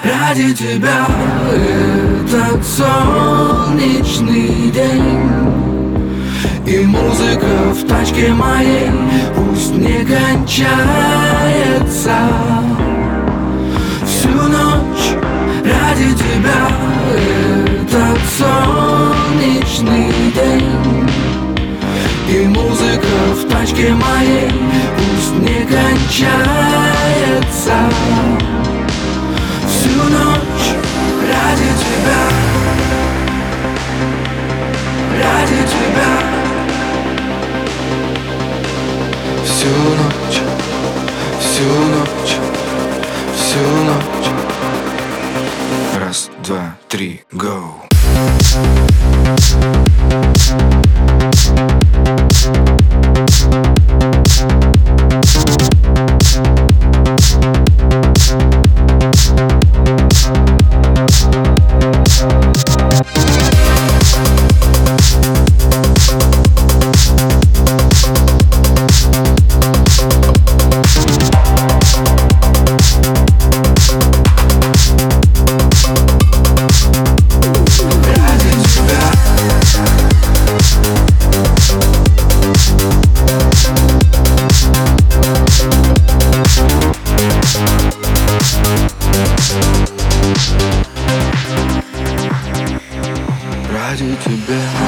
Ради тебя этот солнечный день. И музыка в тачке моей пусть не кончается. Всю ночь ради тебя этот солнечный день. И музыка в тачке моей пусть не кончается. Всю ночь ради тебя. Ради тебя. Всю ночь, всю ночь, всю ночь. Раз, два, три, go. Ради тебя.